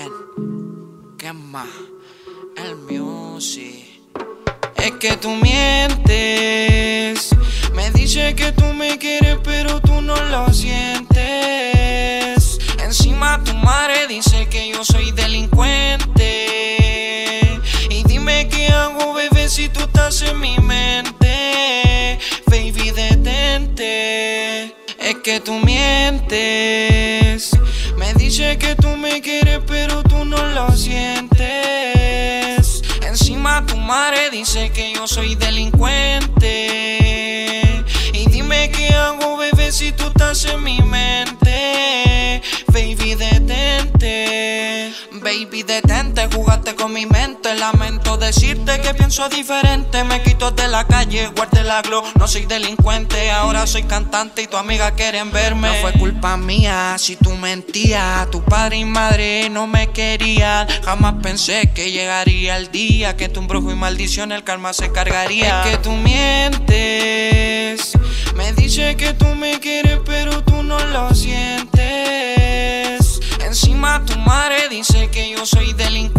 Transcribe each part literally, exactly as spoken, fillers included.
¿Quién? ¿Quién más? El music. Es que tú mientes. Me dices que tú me quieres, pero tú no lo sientes. Encima tu madre dice que yo soy delincuente. Y dime qué hago, bebé, si tú estás en mi mente. Baby, detente. Es que tú mientes. Me dices que tú me quieres, pero tú no lo sientes. Encima tu madre dice que yo soy delincuente. Y dime qué hago, bebé, si tú estás en mi mente. Baby, detente. Baby, detente, jugaste con mi mente. Lamento decirte que pienso diferente. Me quito de la calle, guardé la glow. No soy delincuente, ahora soy cantante y tu amiga quieren verme. No fue culpa mía si tú mentías. Tu padre y madre no me querían. Jamás pensé que llegaría el día que tu embrujo y maldición el karma se cargaría. Es que tú mientes. Me dices que tú me quieres, pero tú no lo sientes. Encima tu madre dice que yo soy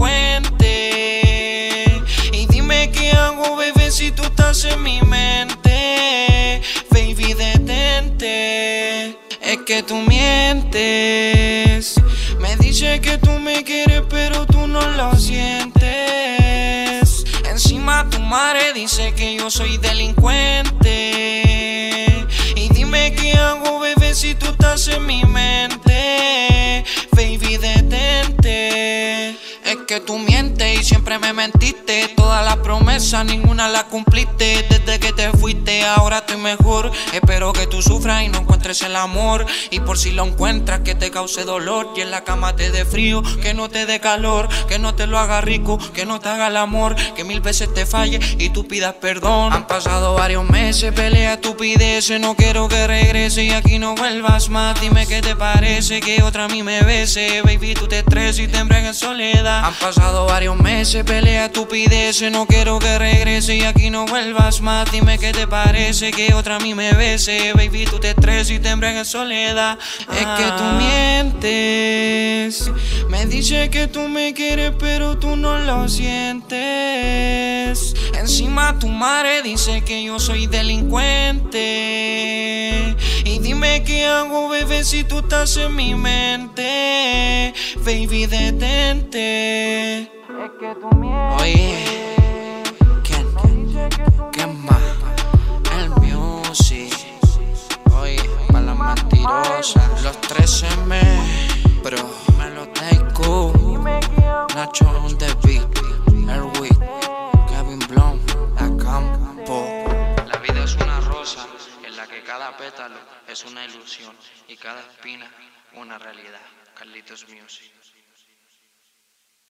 delincuente. Y dime qué hago, bebé, si tú estás en mi mente. Baby, detente. Es que tú mientes. Me dices que tú me quieres, pero tú no lo sientes. Encima tu madre dice que yo soy delincuente. Y dime qué hago, bebé, si tú estás en mi mente. Baby, detente. Es que tú mientes y siempre me mentiste. Todas las promesas, ninguna la cumpliste. Desde que te fuiste, ahora estoy mejor. Espero que tú sufras y no encuentres el amor. Y por si lo encuentras, que te cause dolor. Y en la cama te dé frío, que no te dé calor. Que no te lo haga rico, que no te haga el amor. Que mil veces te falle y tú pidas perdón. Han pasado varios meses, pelea estupideces. No quiero que regrese y aquí no vuelvas más. Dime qué te parece que otra a mí me bese. Baby, tú te estresas y te embriagas en soledad. Han pasado varios meses, pelea estupideces. No quiero que regrese y aquí no vuelvas más. Dime qué te parece que otra a mí me bese. Baby, tú te estresas y te embriagas en soledad. Ah. Es que tú mientes. Me dices que tú me quieres, pero tú no lo sientes. Encima tu madre dice que yo soy delincuente. Y dime qué hago, bebé, si tú estás en mi mente. Baby, detente. Es que tú mientes. Oye, ¿quién? ¿Quién más? El music. Oye, para las mentirosas. Los tres M, bro. Meloteico. Nacho on the beat. Erwin, Kevin Blum, La Campo. La vida es una rosa en la que cada pétalo es una ilusión y cada espina una realidad. Carlitos Music.